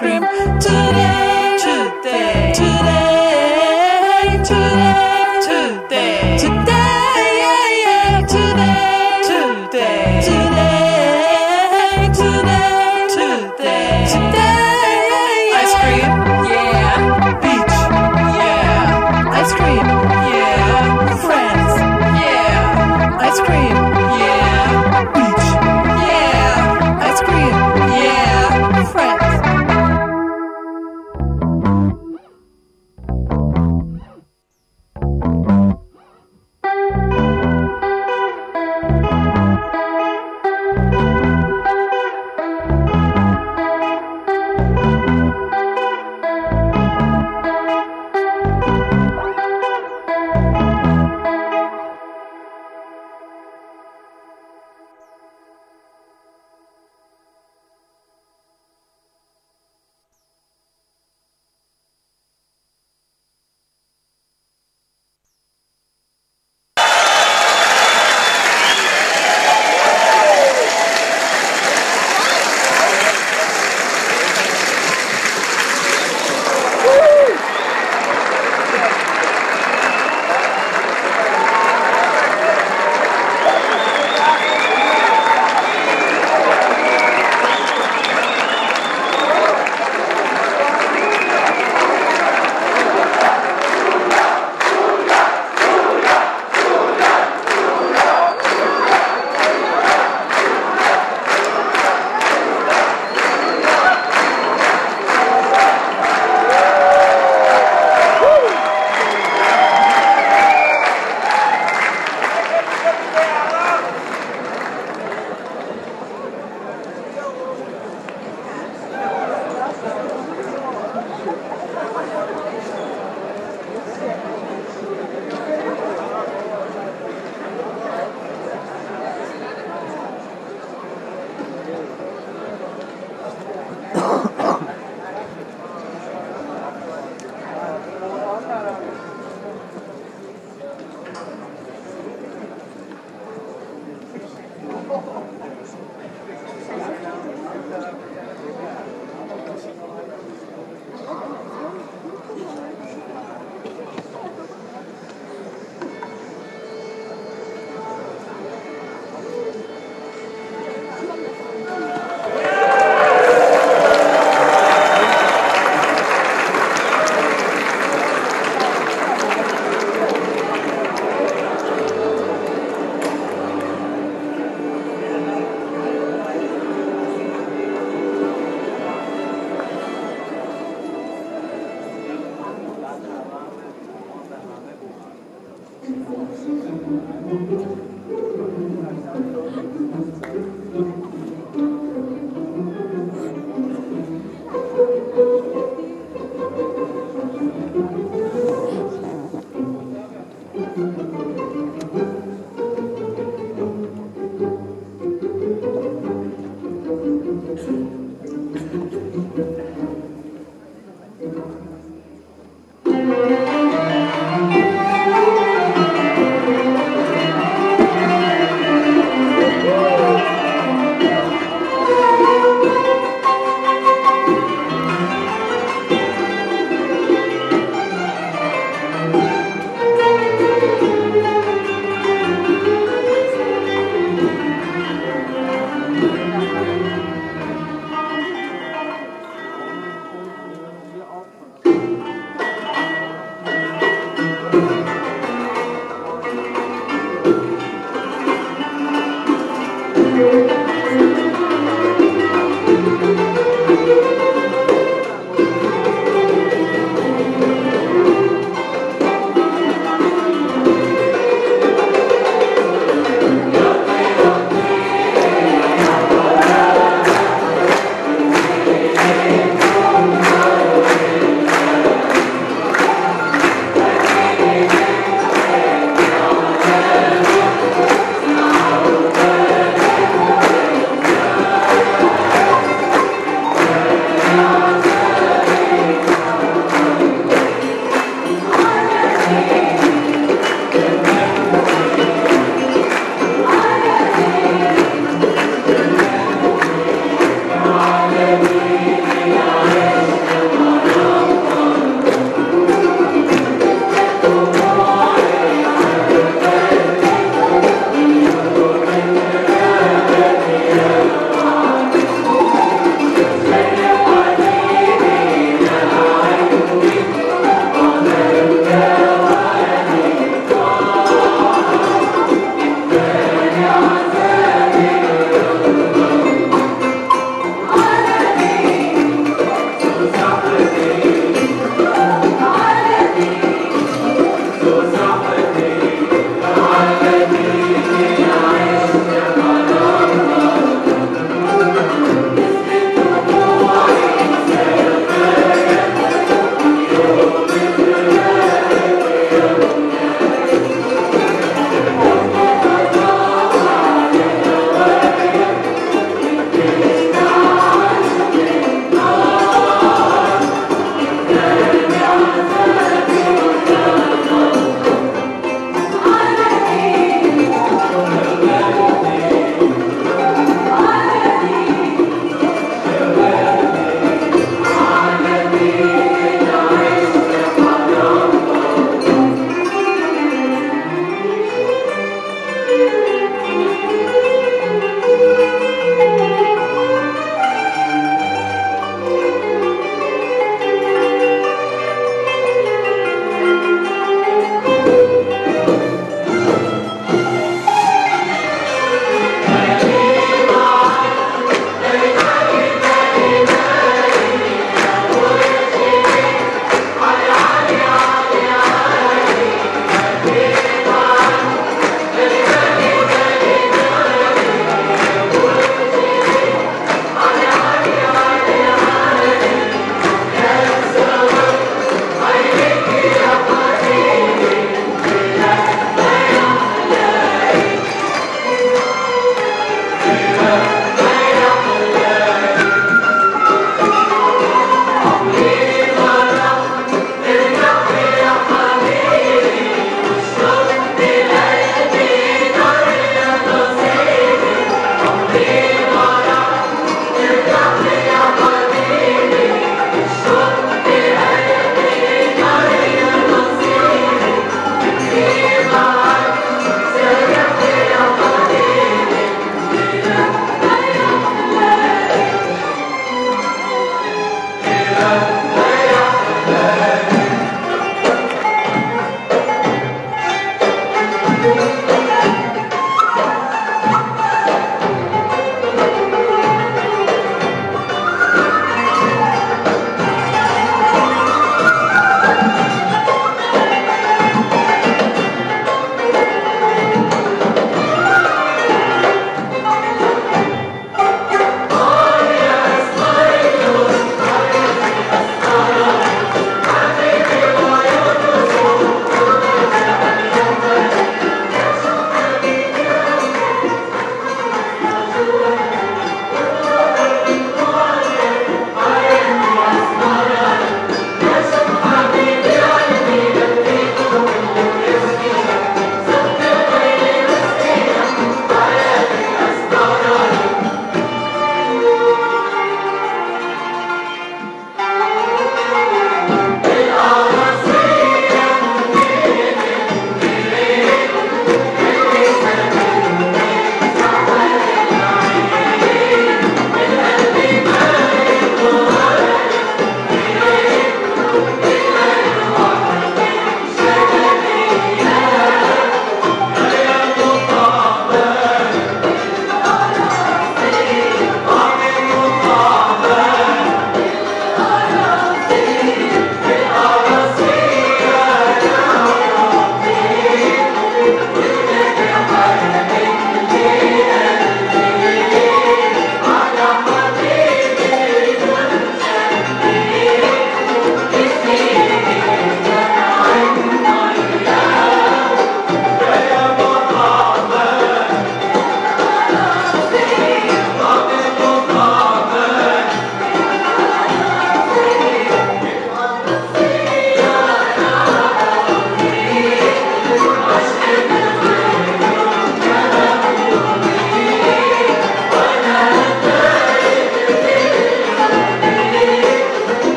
cream today, today, today, today, today, today, yeah, yeah, today, today, today, today, today, today, ice cream, yeah, beach, yeah, ice cream, yeah, friends, yeah, ice cream, yeah, beach, yeah, ice cream, yeah, friends.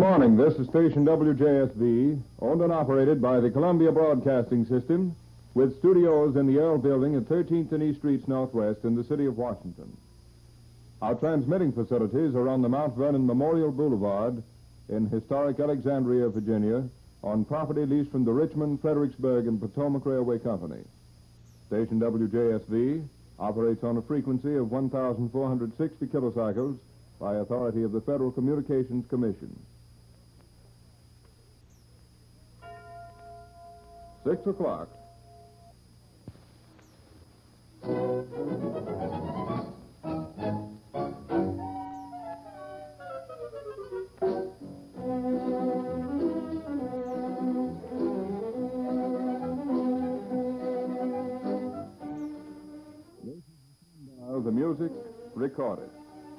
morning. This is station WJSV, owned and operated by the Columbia Broadcasting System, with studios in the Earl Building at 13th and East Streets Northwest in the city of Washington. Our transmitting facilities are on the Mount Vernon Memorial Boulevard in historic Alexandria, Virginia, on property leased from the Richmond, Fredericksburg, and Potomac Railway Company. Station WJSV operates on a frequency of 1,460 kilocycles by authority of the Federal Communications Commission. 6 o'clock. The music recorded.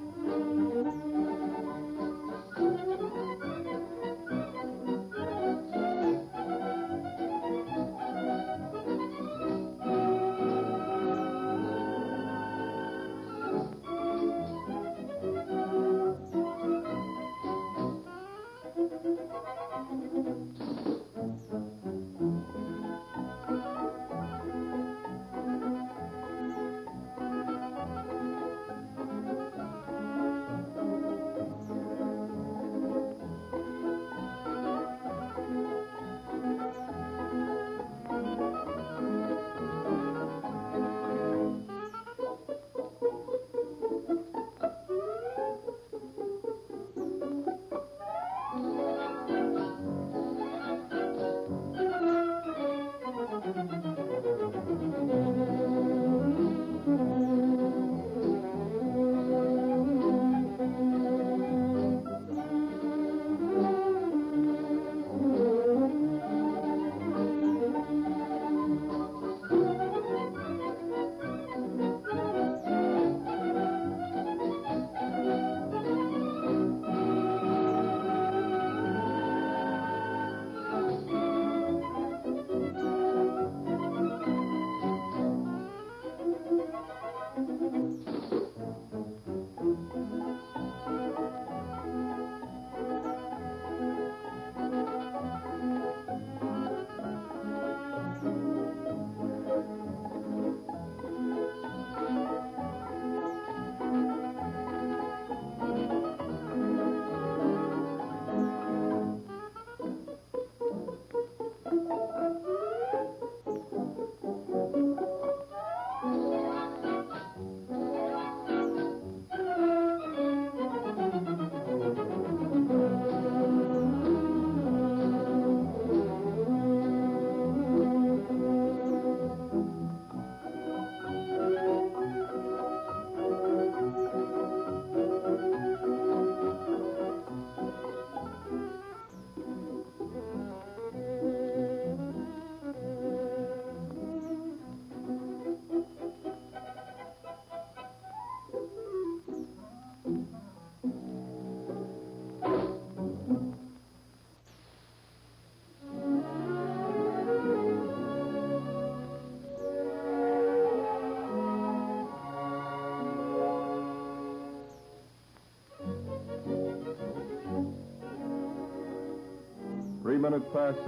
Minutes past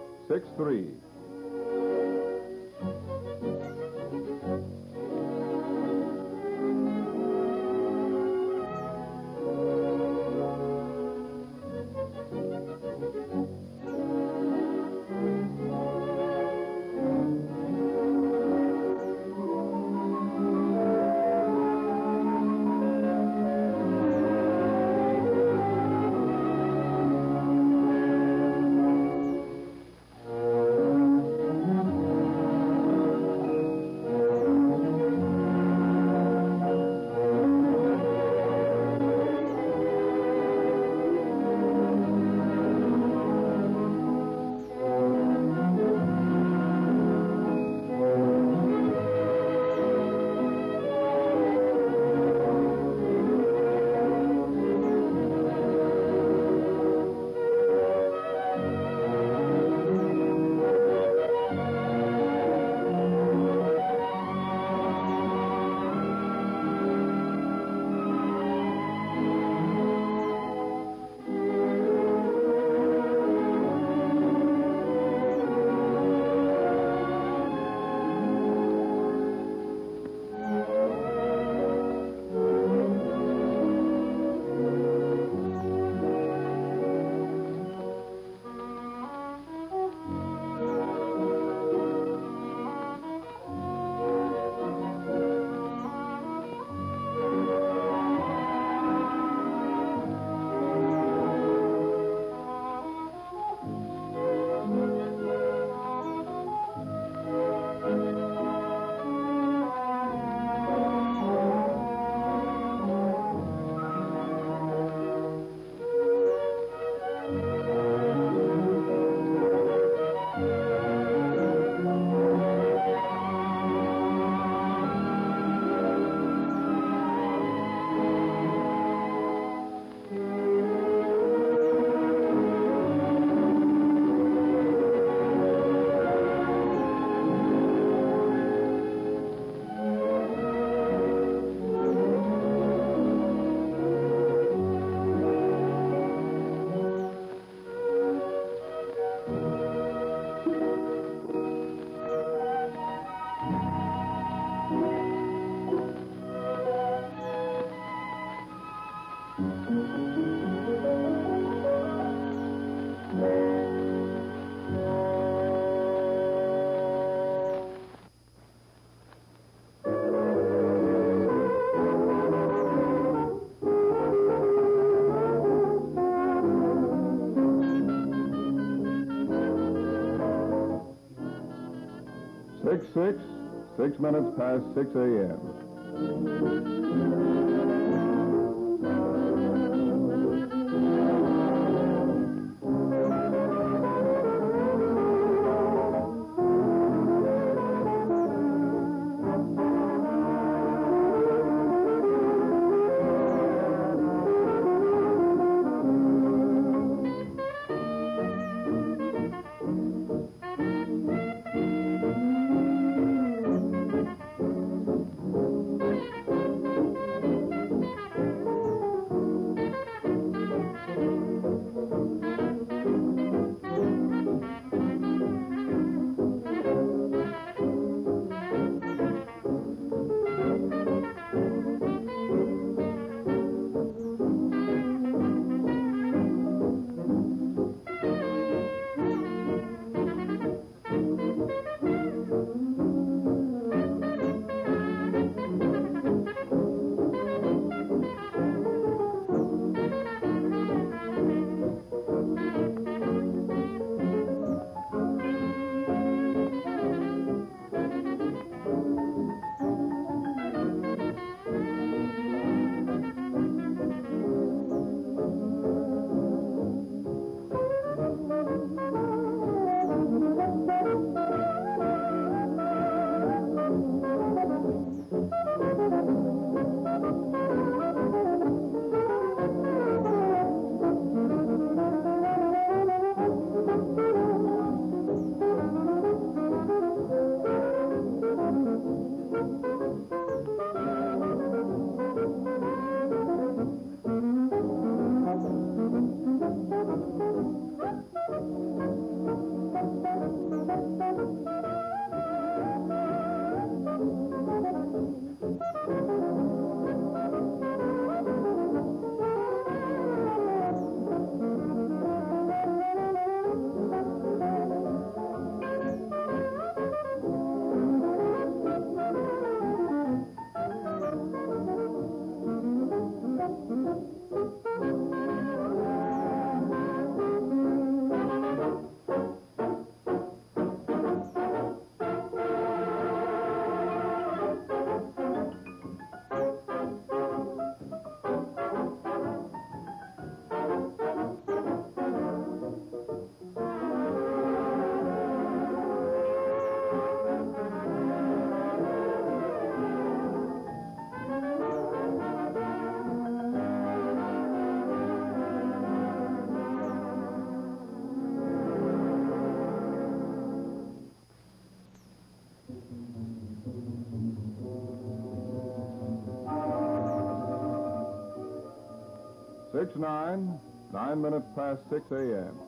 6:03. 6 minutes past 6 a.m. Six 9 minutes past 6 a.m.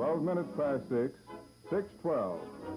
12 minutes past 6, 6:12.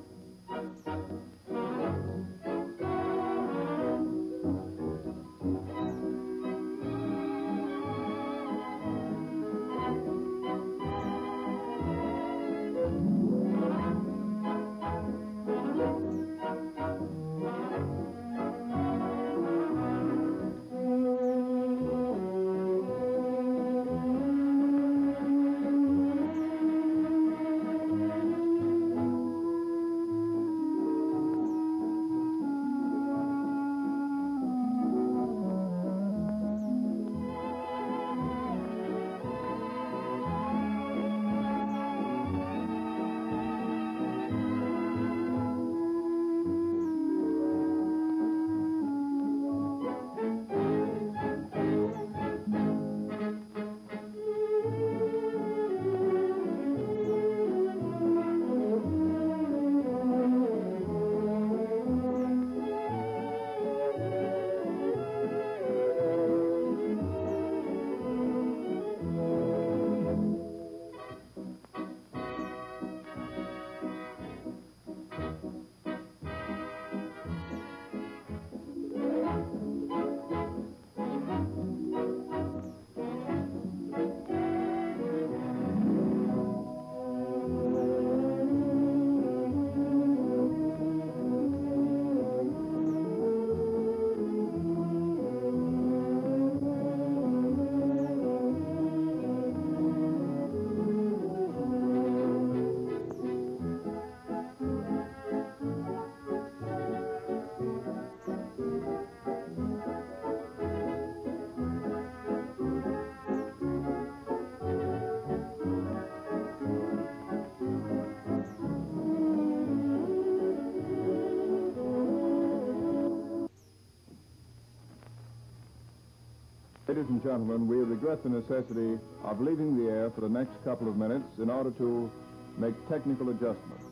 Ladies and gentlemen, we regret the necessity of leaving the air for the next couple of minutes in order to make technical adjustments.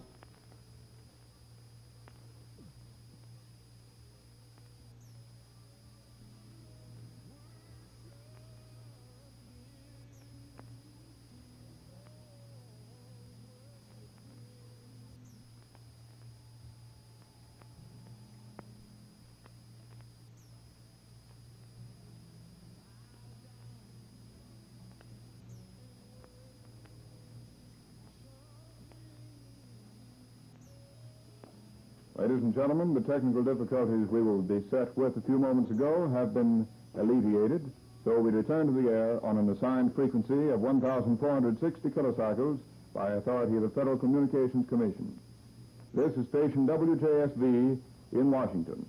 Ladies and gentlemen, the technical difficulties we will be set with a few moments ago have been alleviated, so we return to the air on an assigned frequency of 1,460 kilocycles by authority of the Federal Communications Commission. This is station WJSV in Washington.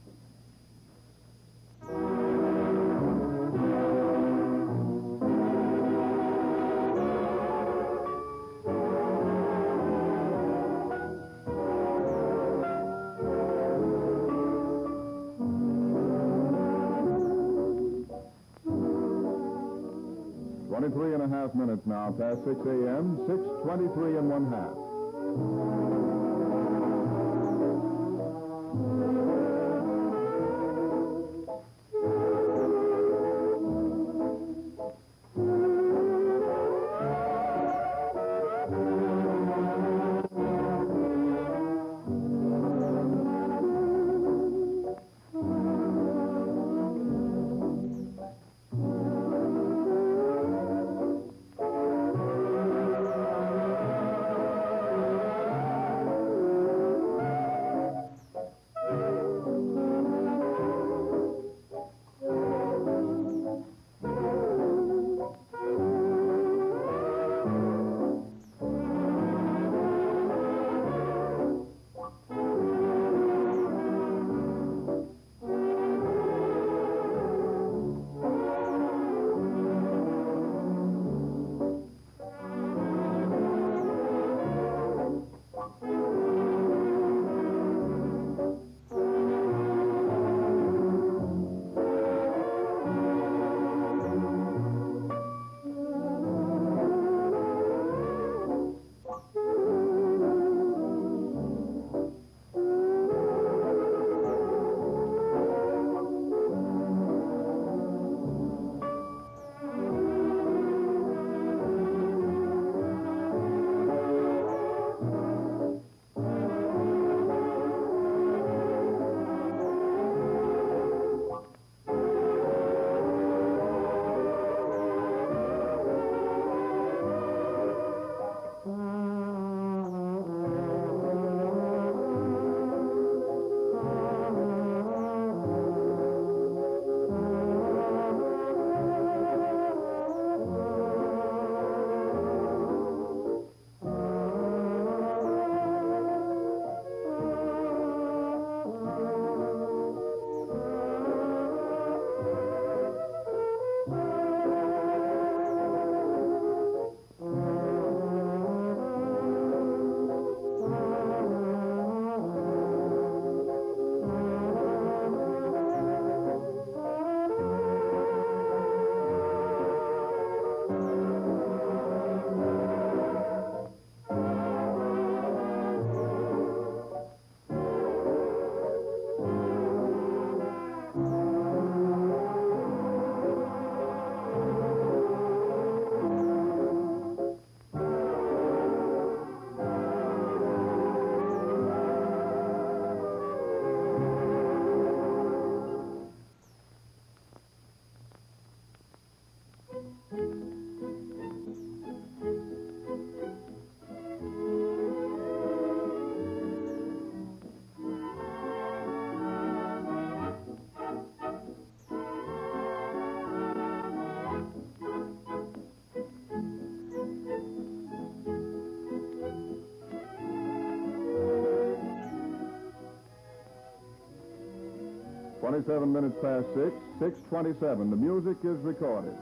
Three and a half minutes now past 6 a.m., 6:23 and 1/2. 27 minutes past 6, 6:27. The music is recorded.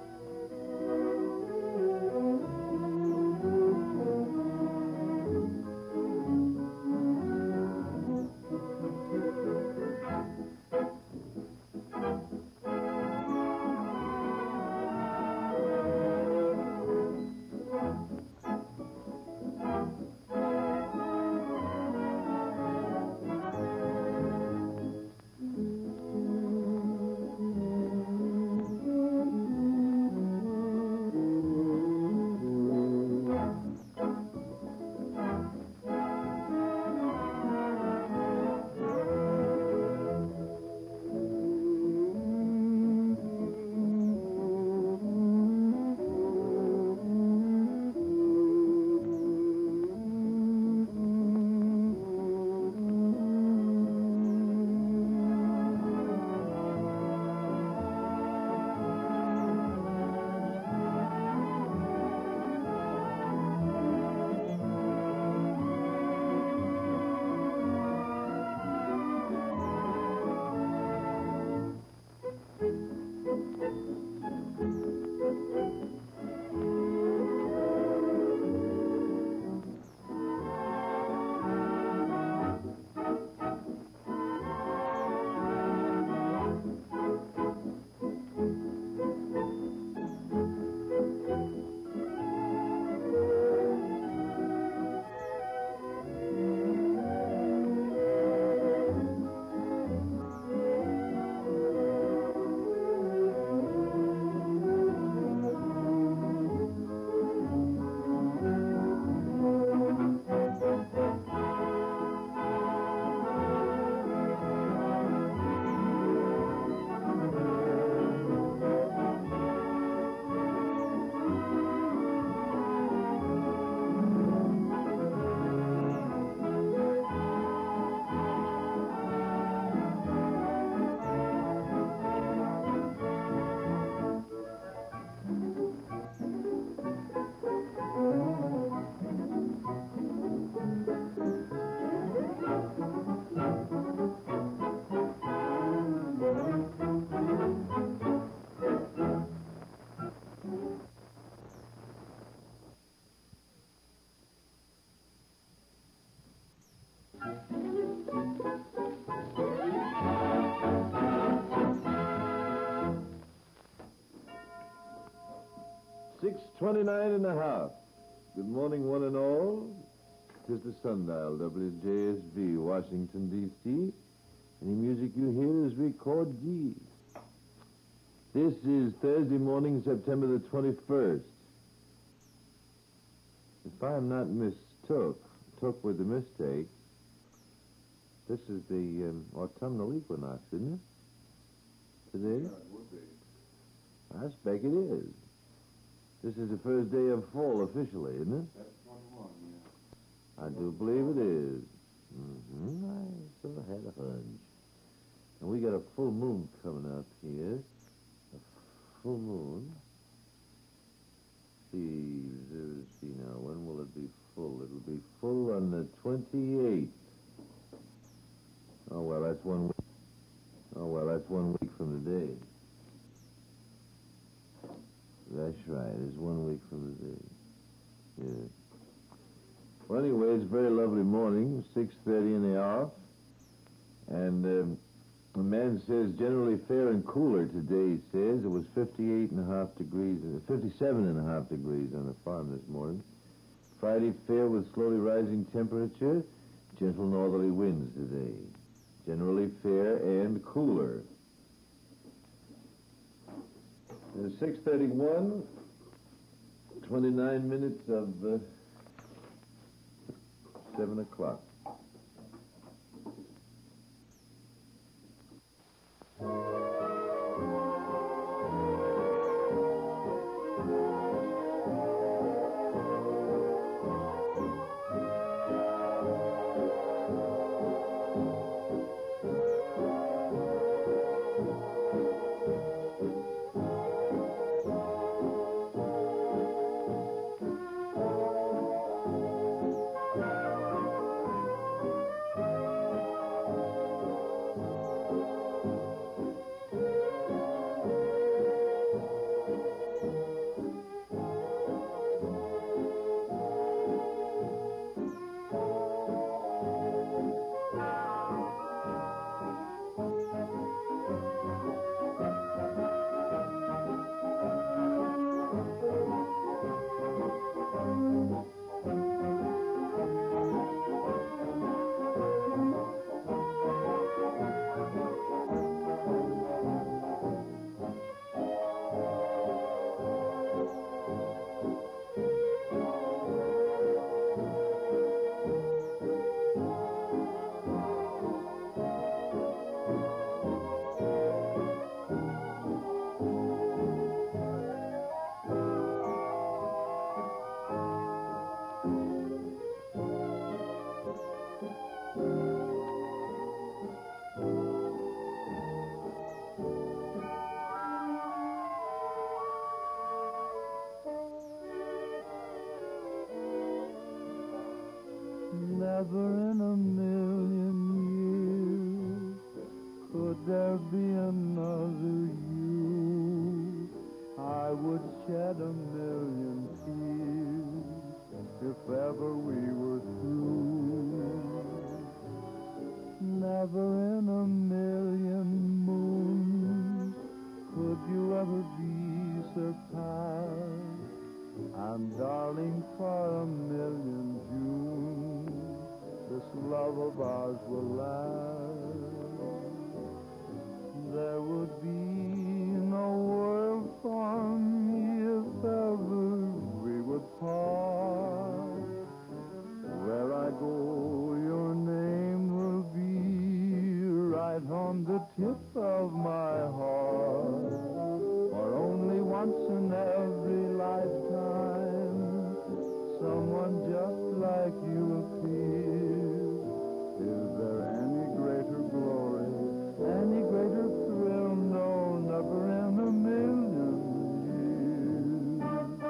$6:29.5. Good morning, one and all. 'Tis the Sundial, WJSV, Washington, D.C. Any music you hear is Record G. This is Thursday morning, September the 21st. If I'm not mistook with a mistake, this is the autumnal equinox, isn't it? Today? Yeah, it would be. I expect it is. This is the first day of fall officially, isn't it? That's 21, yeah. I do believe it is. I sort of had a hunch. And we got a full moon coming up here. A full moon. See now, when will it be full? It'll be full on the 28th. Oh, well, that's 1 week. Oh, well, that's 1 week from today. That's right. It's 1 week from today. Yeah. Well, anyway, it's a very lovely morning, 6:30 in the hour. And the man says generally fair and cooler today, he says. It was 58.5 degrees, 57.5 degrees on the farm this morning. Friday fair with slowly rising temperature, gentle northerly winds today. Generally fair and cooler. It's 6:31, 29 minutes of 7 o'clock. Never in a million years could there be another you. I would shed a million tears if ever we were through. Never in a million moons could you ever be surpassed. And darling, for a million Junes, this love of ours will last. There would be no world for me if ever we would part. Where I go, your name will be right on the tip of my heart. For only once in every lifetime, someone just like you appears. Is there any greater glory, any greater thrill? No, never in a million years.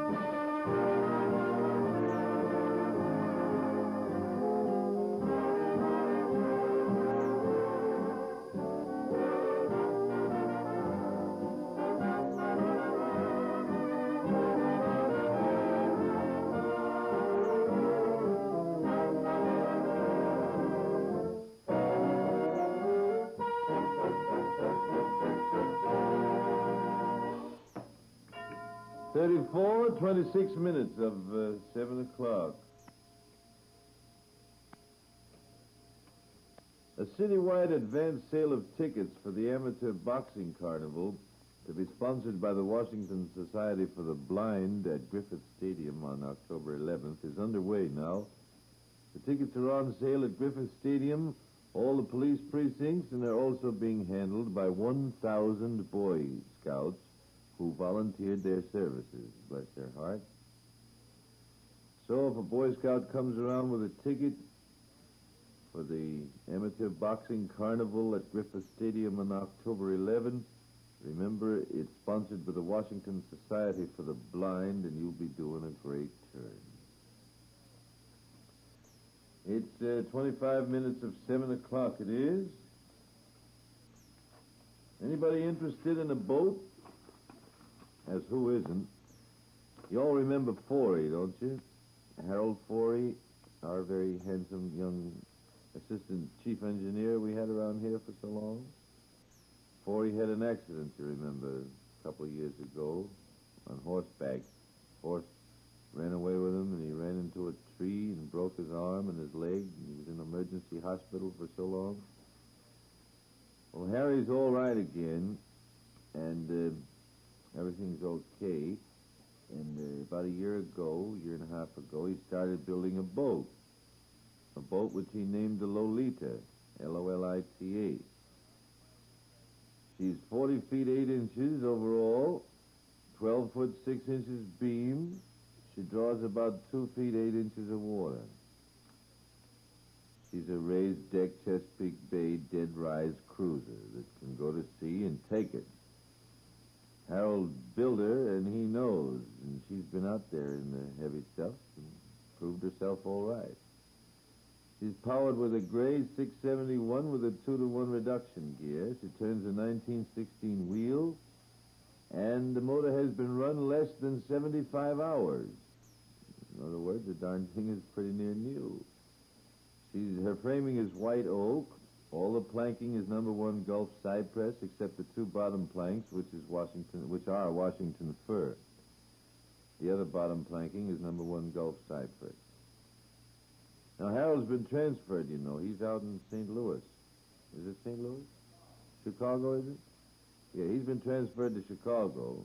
26 minutes of 7 o'clock. A citywide advance sale of tickets for the Amateur Boxing Carnival to be sponsored by the Washington Society for the Blind at Griffith Stadium on October 11th is underway now. The tickets are on sale at Griffith Stadium, all the police precincts, and they're also being handled by 1,000 Boy Scouts who volunteered their services, bless their hearts. So if a Boy Scout comes around with a ticket for the Amateur Boxing Carnival at Griffith Stadium on October 11th, remember, it's sponsored by the Washington Society for the Blind, and you'll be doing a great turn. It's 25 minutes of 7 o'clock, it is. Anybody interested in a boat? As who isn't? You all remember Forey, don't you? Harold Forey, our very handsome young assistant chief engineer we had around here for so long. Forey had an accident, you remember, a couple of years ago on horseback. Horse ran away with him, and he ran into a tree and broke his arm and his leg, and he was in emergency hospital for so long. Well, Harry's all right again, and everything's okay. And about a year and a half ago, he started building a boat which he named the Lolita, Lolita. She's 40 feet 8 inches overall, 12 foot 6 inches beam. She draws about 2 feet 8 inches of water. She's a raised deck Chesapeake Bay dead rise cruiser that can go to sea and take it. Harold built her, and he knows, and she's been out there in the heavy stuff and proved herself all right. She's powered with a Gray 671 with a 2-to-1 reduction gear. She turns a 1916 wheel, and the motor has been run less than 75 hours. In other words, the darn thing is pretty near new. Her framing is white oak. All the planking is #1 Gulf cypress, except the 2 bottom planks, which are Washington fir. The other bottom planking is #1 Gulf cypress. Now, Harold's been transferred, you know. He's out in St. Louis. Is it St. Louis? Chicago, is it? Yeah, he's been transferred to Chicago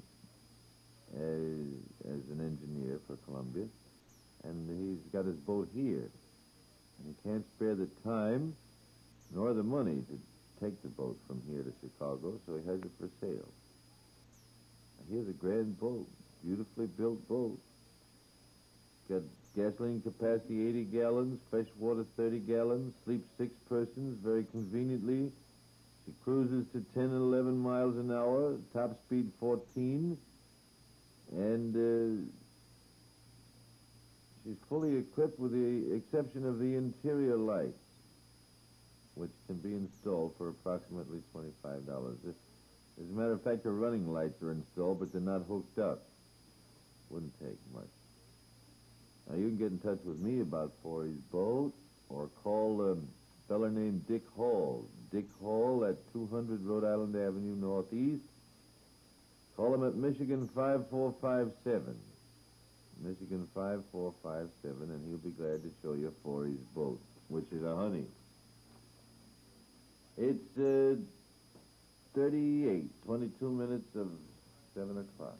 as an engineer for Columbia, and he's got his boat here. And he can't spare the time nor the money to take the boat from here to Chicago, so he has it for sale. Now, here's a grand boat, beautifully built boat. Got gasoline capacity 80 gallons, fresh water 30 gallons, sleeps 6 persons very conveniently. She cruises to 10 and 11 miles an hour, top speed 14, and She's fully equipped with the exception of the interior lights, which can be installed for approximately $25. As a matter of fact, the running lights are installed, but they're not hooked up. Wouldn't take much. Now, you can get in touch with me about Forey's boat, or call a feller named Dick Hall. Dick Hall at 200 Rhode Island Avenue Northeast. Call him at Michigan 5457. Michigan 5457, and he'll be glad to show you Forey's boat, which is a honey. It's 22 minutes of 7 o'clock.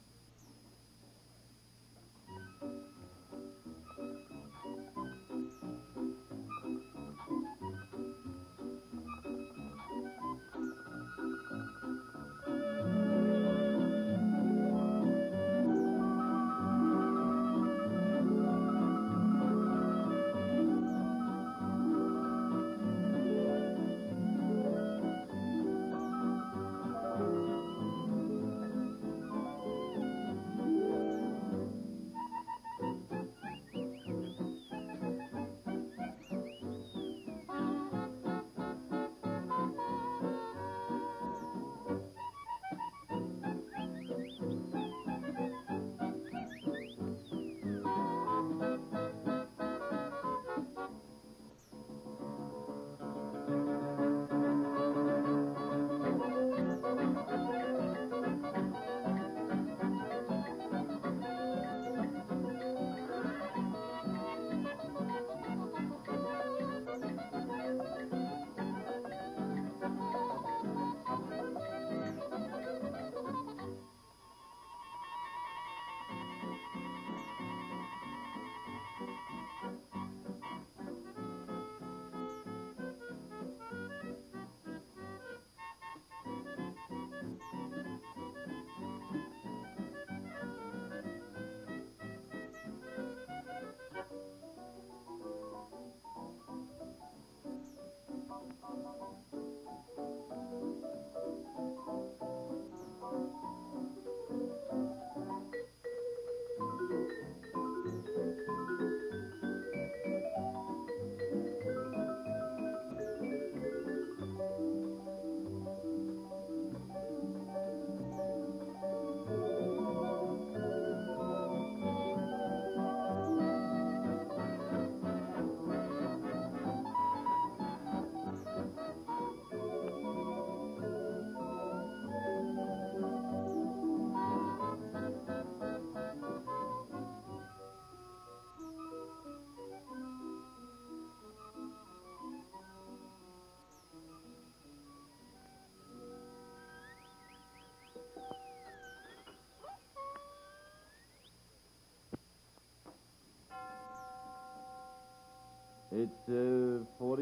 It's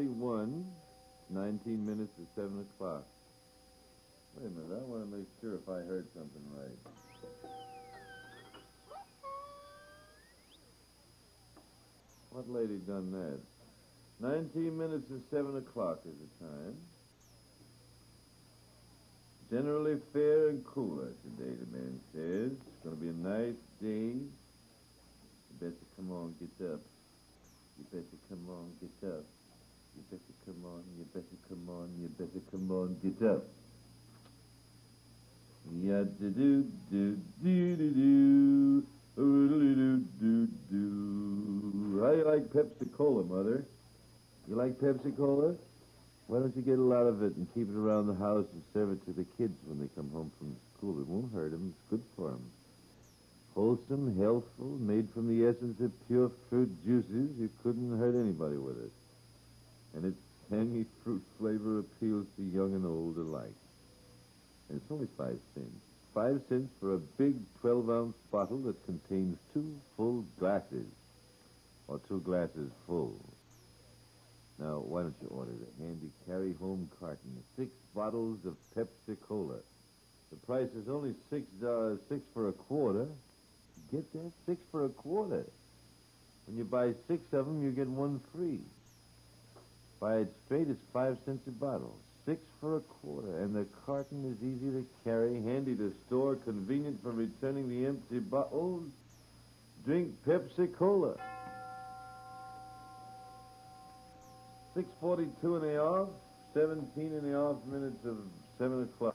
41, 19 minutes to 7 o'clock. Wait a minute, I want to make sure if I heard something right. What lady done that? 19 minutes to 7 o'clock is the time. Generally fair and cooler today, the man says. It's going to be a nice day. You better come on, get up. You better come on, get up. You better come on, you better come on, you better come on, get up. Ya-da-do-do-do-do-do, oodly-do-do-do. How you like Pepsi-Cola, Mother? You like Pepsi-Cola? Why don't you get a lot of it and keep it around the house and serve it to the kids when they come home from school? It won't hurt them. It's good for them. Wholesome, healthful, made from the essence of pure fruit juices. You couldn't hurt anybody with it. And its tangy fruit flavor appeals to young and old alike. And it's only 5 cents. 5 cents for a big 12-ounce bottle that contains 2 full glasses. Or 2 glasses full. Now, why don't you order the handy carry-home carton? 6 bottles of Pepsi-Cola. The price is only $6, 6 for a quarter. Get that? 6 for a quarter. When you buy 6 of them, you get 1 free. Buy it straight, it's 5 cents a bottle. 6 for a quarter. And the carton is easy to carry, handy to store, convenient for returning the empty bottles. Drink Pepsi-Cola. 6:42 in the off, 17 in the off minutes of 7 o'clock.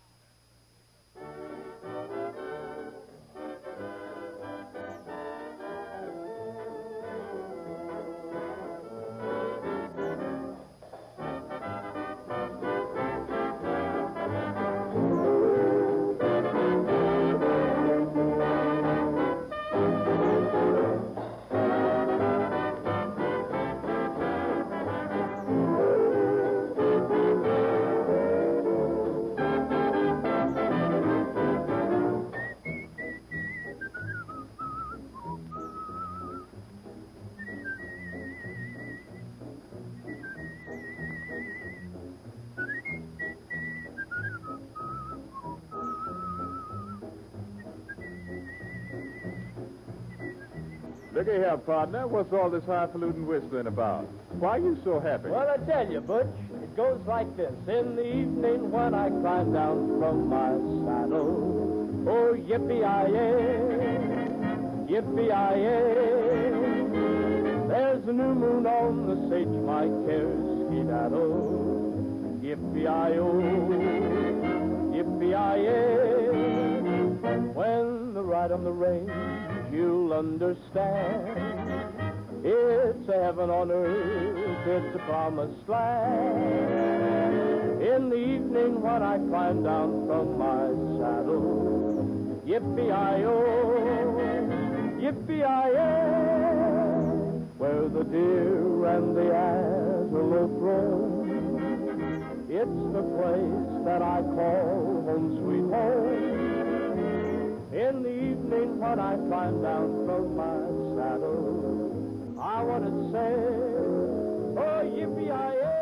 Looky here, partner. What's all this highfalutin whistling about? Why are you so happy? Well, I tell you, Butch, it goes like this. In the evening when I climb down from my saddle, oh, yippee-yi-yay, yippee-yi-yay. There's a new moon on the sage, my cares skedaddle. Yippee-yi-oh, yippee-yi-yay. When the ride on the range, you'll understand. It's a heaven on earth, it's a promised land. In the evening when I climb down from my saddle, yippee-yi-oh, yippee-yi-yay, where the deer and the antelope roam. It's the place that I call home sweet home. In the evening when I climb down from my saddle, I want to say, oh, yippee-yi-yay.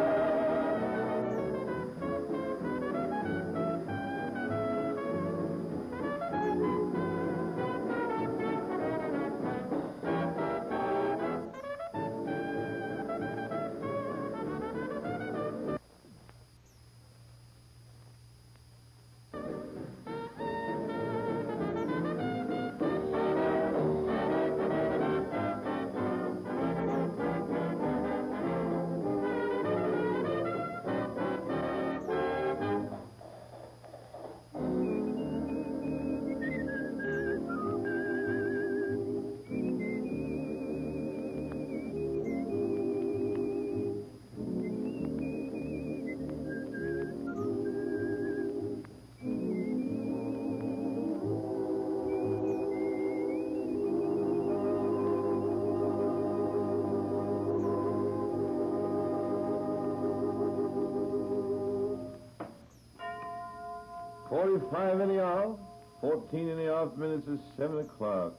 .45 in the off, 14 in the off minutes is 7 o'clock.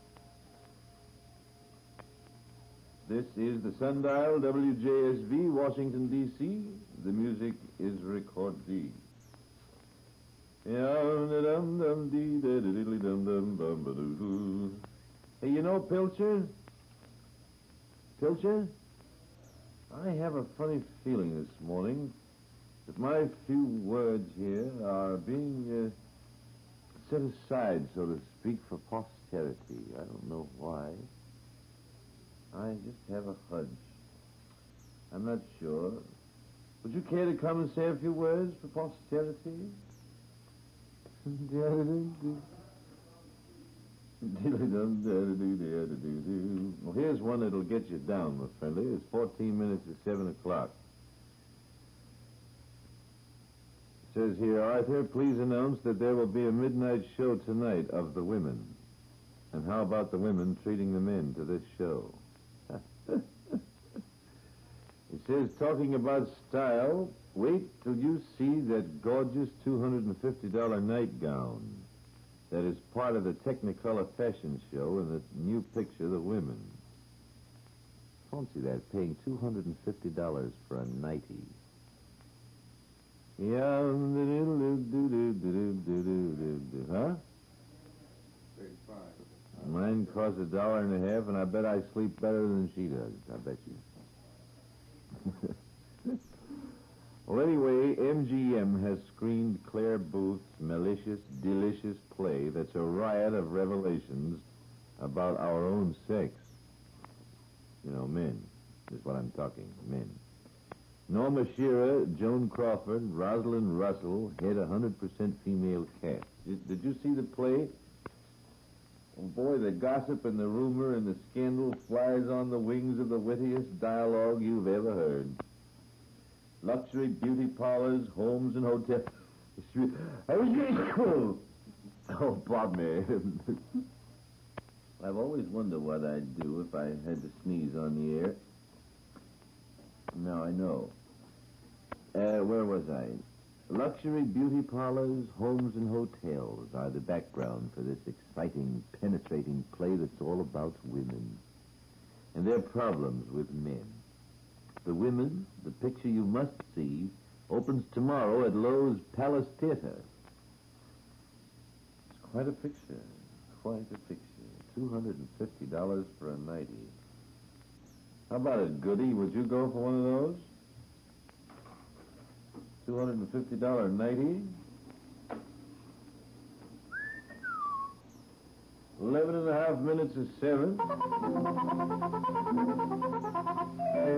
This is the Sundial, WJSV, Washington, D.C. The music is Record D. Hey, you know, Pilcher? Pilcher? I have a funny feeling this morning that my few words here are being set aside, so to speak, for posterity. I don't know why. I just have a hunch. I'm not sure. Would you care to come and say a few words for posterity? Well, here's one that'll get you down, my friendly. It's 14 minutes to 7 o'clock. It says here, Arthur, please announce that there will be a midnight show tonight of the women. And how about the women treating the men to this show? It says, talking about style, wait till you see that gorgeous $250 nightgown that is part of the Technicolor fashion show in the new picture, The Women. Fancy that, paying $250 for a nightie. Yeah, huh? Mine costs $1.50, and I bet I sleep better than she does. I bet you. Well, anyway, MGM has screened Claire Booth's malicious, delicious play that's a riot of revelations about our own sex. You know, men. is what I'm talking, men. Norma Shearer, Joan Crawford, Rosalind Russell head 100% female cast. Did you see the play? Oh, boy, the gossip and the rumor and the scandal flies on the wings of the wittiest dialogue you've ever heard. Luxury beauty parlors, homes, and hotels. Oh, pardon me. I've always wondered what I'd do if I had to sneeze on the air. Now I know. Where was I? Luxury beauty parlors, homes, and hotels are the background for this exciting, penetrating play that's all about women and their problems with men. The Women, the picture you must see, opens tomorrow at Lowe's Palace Theater. It's quite a picture. Quite a picture. $250 for a nightie. How about it, Goody? Would you go for one of those? $250 nightie? 11 and a half minutes of 7.